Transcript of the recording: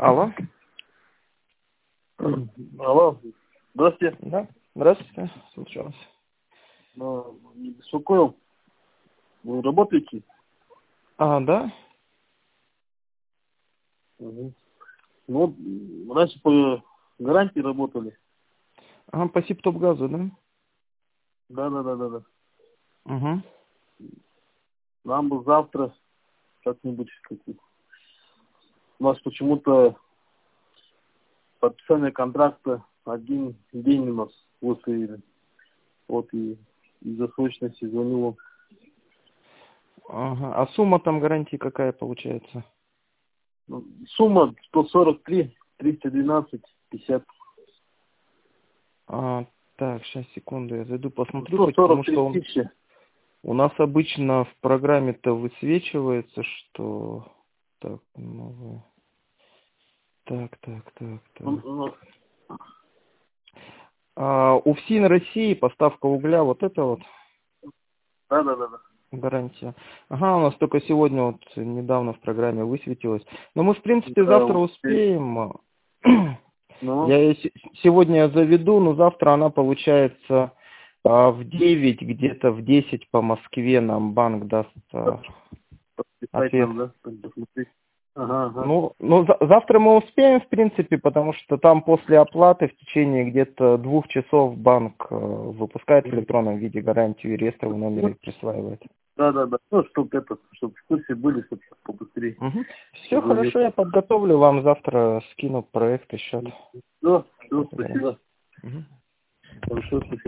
Алло. Алло, здравствуйте. Да, здравствуйте, слушаю вас. Не беспокоил. Вы работаете? Да? Угу. Ну, раньше по гарантии работали. По Сибтопгазу, да? Да. Угу. Нам бы завтра как-нибудь. У нас почему-то подписание контракта один день у нас выставили. Вот и из-за срочности звонил вам. Ага. А сумма там гарантии какая получается? Сумма 143, 312, 50. Так, сейчас, секунду, я зайду посмотрю, потому 143 что тысячи. у нас обычно в программе-то высвечивается, что... Так, новое. Так. Ну, УФСИН России, поставка угля, вот это вот Да. гарантия. Ага, у нас только сегодня вот недавно в программе высветилось. Но мы, в принципе, Да, завтра успею. успеем. Ну, Я ее сегодня заведу, но завтра она получается в 9, где-то в 10 по Москве нам банк даст подписать ответ. нам, да? Посмотреть. Ага. Ну, завтра мы успеем, в принципе, потому что там после оплаты в течение где-то 2 часов банк выпускает в электронном виде гарантию и реестровый номер и присваивает. Да. Ну, чтобы в курсе были, чтобы побыстрее. Все хорошо, я подготовлю вам завтра, скину проект и счет. Все, спасибо. Мгм. Большое спасибо.